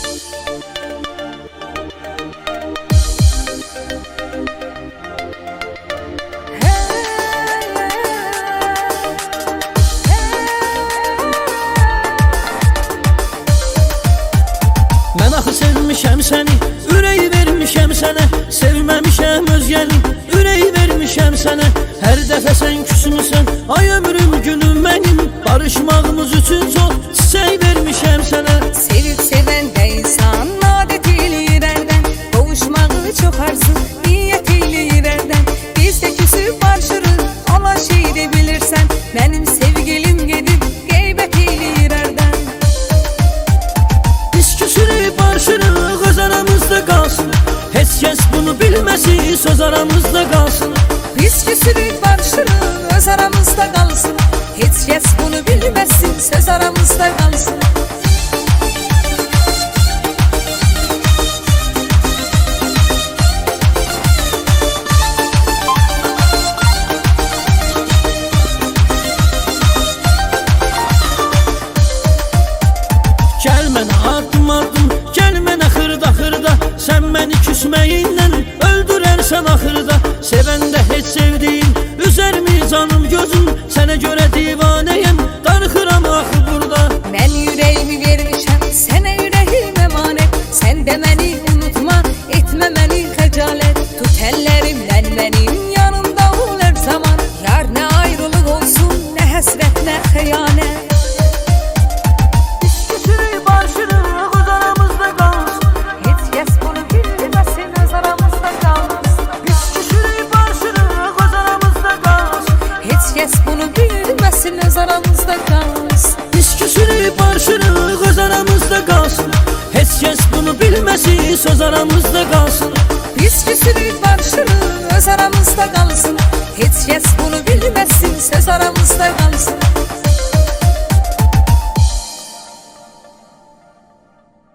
Mən axı sevmişəm səni, ürək vermişəm sənə. Sevməmişəm özgəni, ürək vermişəm sənə. Hər dəfə sən küsmüsən, ay ömrüm günüm mənim. Barışmağımız üçün çox çiçək vermişəm sənə. Sevib sevəndə insan adət eləyir ərdən, qovuşmağı çox arzu niyyət eləyir ərdən. Biz də küsüb barışırıq, ala şey də bilirsən. Mənim sevgilim gedib qeybət eləyir ərdən. Biz küsürük barışırıq, öz aramızda qalsın. Heç kəs bunu bilməsin, söz aramızda qalsın. Biz küsürük barışırıq, öz aramızda qalsın. Heç kəs bunu bilməsin, söz aramızda qalsın. Gəl mənə addım addım, gəl mənə xırda xırda. Sən məni küsməyindən öldürərsən axırda. Sevəndə heç sevdiyin, üzərmi canım gözüm. Sənə görə divanəyəm, darıxıram axı burada. Mən ürəyimi vermişəm, sənə ürəyim əmanət. Sən də məni unutma, etmə məni xəcalət. Tut əllərimdən mənim yanımda ol hər zaman. Yar nə ayrılıq olsun, nə həsrət, nə xəyanət. Öz aramızda qalsın. Biz küsürük barışırıq, öz aramızda qalsın. Heç kəs bunu bilməsin, söz aramızda qalsın. Biz küsürük barışırıq, öz aramızda qalsın. Heç kəs bunu bilməsin, söz aramızda qalsın.